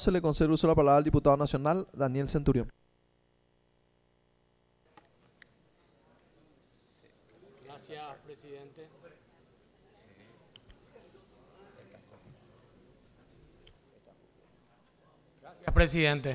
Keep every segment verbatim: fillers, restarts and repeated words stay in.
Se le concede el uso de la palabra al diputado nacional Daniel Centurión. Gracias, presidente. Gracias, presidente.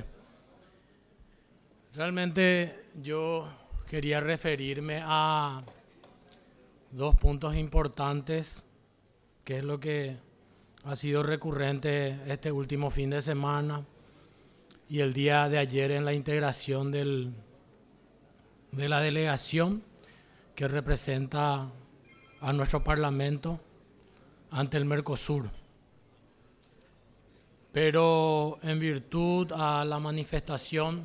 Realmente yo quería referirme a dos puntos importantes, que es lo que ha sido recurrente este último fin de semana y el día de ayer en la integración del, de la delegación que representa a nuestro Parlamento ante el Mercosur. Pero en virtud a la manifestación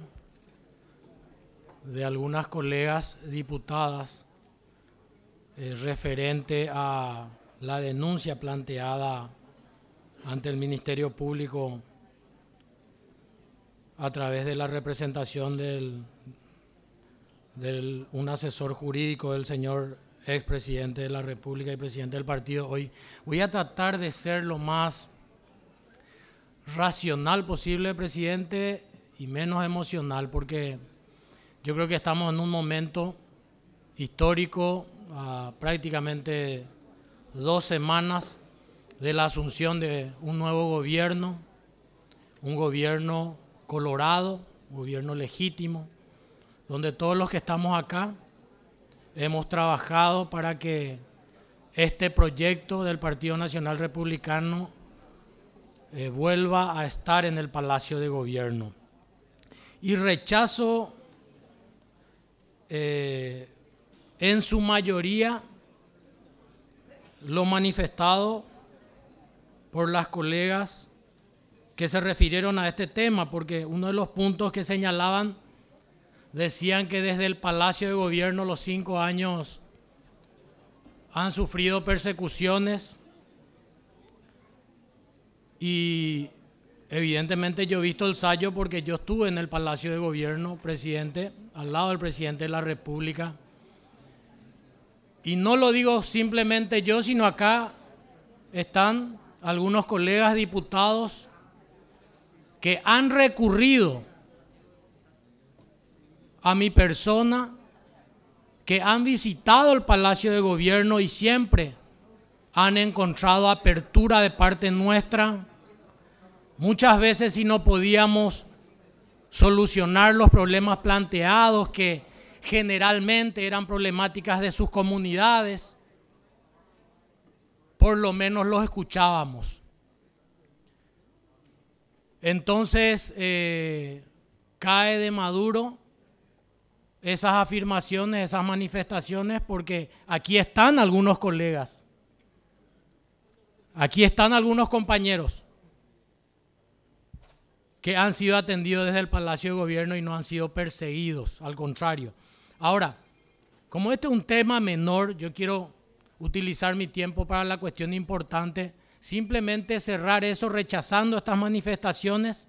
de algunas colegas diputadas eh, referente a la denuncia planteada ante el Ministerio Público a través de la representación del, del un asesor jurídico del señor expresidente de la República y presidente del partido, hoy voy a tratar de ser lo más racional posible, presidente, y menos emocional, porque yo creo que estamos en un momento histórico, a prácticamente dos semanas de la asunción de un nuevo gobierno, un gobierno colorado, un gobierno legítimo, donde todos los que estamos acá hemos trabajado para que este proyecto del Partido Nacional Republicano eh, vuelva a estar en el Palacio de Gobierno. Y rechazo eh, en su mayoría lo manifestado por las colegas que se refirieron a este tema, porque uno de los puntos que señalaban decían que desde el Palacio de Gobierno los cinco años han sufrido persecuciones y evidentemente yo he visto el sallo porque yo estuve en el Palacio de Gobierno, presidente, al lado del presidente de la República, y no lo digo simplemente yo, sino acá están algunos colegas diputados que han recurrido a mi persona, que han visitado el Palacio de Gobierno y siempre han encontrado apertura de parte nuestra. Muchas veces si no podíamos solucionar los problemas planteados, que generalmente eran problemáticas de sus comunidades, por lo menos los escuchábamos. Entonces, eh, cae de maduro esas afirmaciones, esas manifestaciones, porque aquí están algunos colegas, aquí están algunos compañeros que han sido atendidos desde el Palacio de Gobierno y no han sido perseguidos, al contrario. Ahora, como este es un tema menor, yo quiero utilizar mi tiempo para la cuestión importante, simplemente cerrar eso rechazando estas manifestaciones.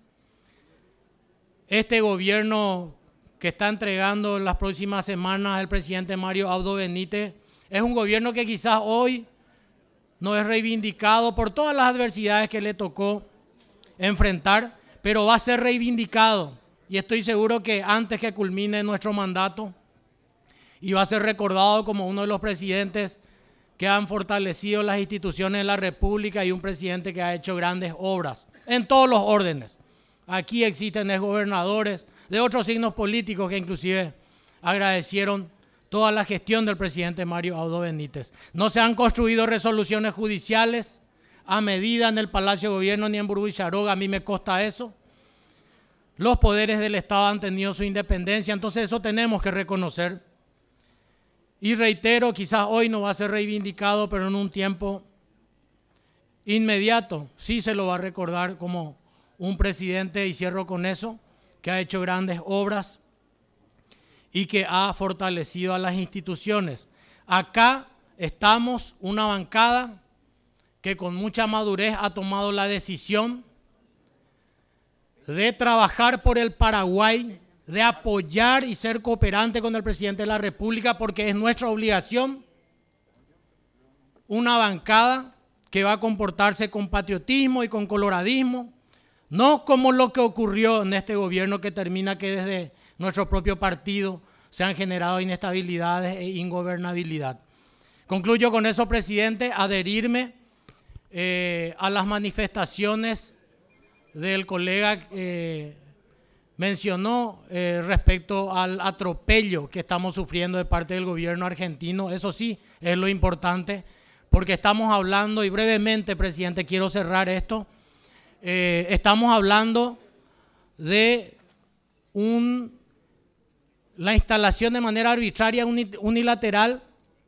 Este gobierno que está entregando en las próximas semanas el presidente Mario Abdo Benítez es un gobierno que quizás hoy no es reivindicado por todas las adversidades que le tocó enfrentar, pero va a ser reivindicado y estoy seguro que antes que culmine nuestro mandato y va a ser recordado como uno de los presidentes que han fortalecido las instituciones de la República y un presidente que ha hecho grandes obras en todos los órdenes. Aquí existen exgobernadores de otros signos políticos que inclusive agradecieron toda la gestión del presidente Mario Abdo Benítez. No se han construido resoluciones judiciales a medida en el Palacio de Gobierno ni en Burbucharoga, a mí me consta eso. Los poderes del Estado han tenido su independencia, entonces eso tenemos que reconocer. Y reitero, quizás hoy no va a ser reivindicado, pero en un tiempo inmediato sí se lo va a recordar como un presidente, y cierro con eso, que ha hecho grandes obras y que ha fortalecido a las instituciones. Acá estamos una bancada que con mucha madurez ha tomado la decisión de trabajar por el Paraguay, de apoyar y ser cooperante con el presidente de la República, porque es nuestra obligación. Una bancada que va a comportarse con patriotismo y con coloradismo, No como lo que ocurrió en este gobierno que termina que desde nuestro propio partido se han generado inestabilidades e ingobernabilidad. Concluyo con eso, presidente, adherirme eh, a las manifestaciones del colega que eh, mencionó eh, respecto al atropello que estamos sufriendo de parte del gobierno argentino. Eso sí, es lo importante, porque estamos hablando, y brevemente, presidente, quiero cerrar esto, eh, estamos hablando de un, la instalación de manera arbitraria unilateral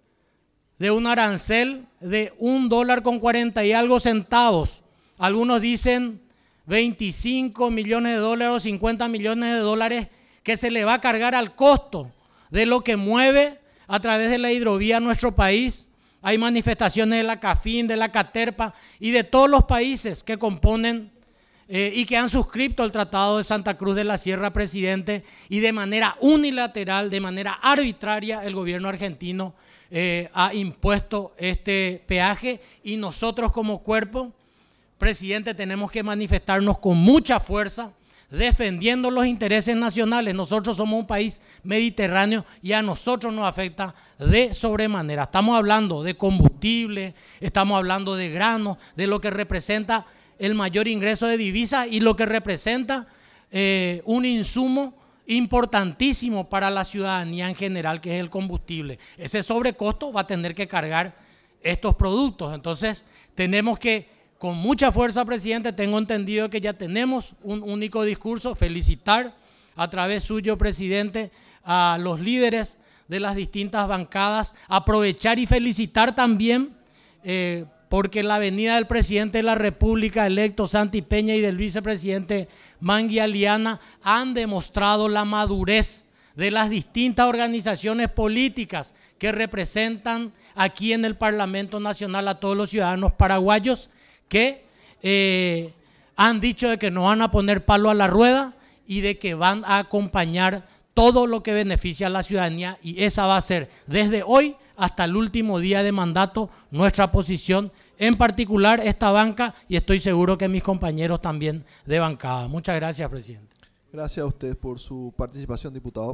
de un arancel de un dólar con cuarenta y algo centavos. Algunos dicen veinticinco millones de dólares o cincuenta millones de dólares que se le va a cargar al costo de lo que mueve a través de la hidrovía nuestro país. Hay manifestaciones de la CAFIN, de la CATERPA y de todos los países que componen eh, y que han suscrito el Tratado de Santa Cruz de la Sierra, presidente, y de manera unilateral, de manera arbitraria, el gobierno argentino eh, ha impuesto este peaje, y nosotros como cuerpo, presidente, tenemos que manifestarnos con mucha fuerza, defendiendo los intereses nacionales. Nosotros somos un país mediterráneo y a nosotros nos afecta de sobremanera. Estamos hablando de combustible, estamos hablando de granos, de lo que representa el mayor ingreso de divisas y lo que representa eh, un insumo importantísimo para la ciudadanía en general, que es el combustible. Ese sobrecosto va a tener que cargar estos productos. Entonces, tenemos que, con mucha fuerza, presidente, tengo entendido que ya tenemos un único discurso, felicitar a través suyo, presidente, a los líderes de las distintas bancadas, aprovechar y felicitar también eh, porque la venida del presidente de la República electo, Santi Peña, y del vicepresidente Mangui Aliana han demostrado la madurez de las distintas organizaciones políticas que representan aquí en el Parlamento Nacional a todos los ciudadanos paraguayos, que eh, han dicho de que no van a poner palo a la rueda y de que van a acompañar todo lo que beneficia a la ciudadanía, y esa va a ser desde hoy hasta el último día de mandato nuestra posición, en particular esta banca, y estoy seguro que mis compañeros también de bancada. Muchas gracias, presidente. Gracias a usted por su participación, diputado.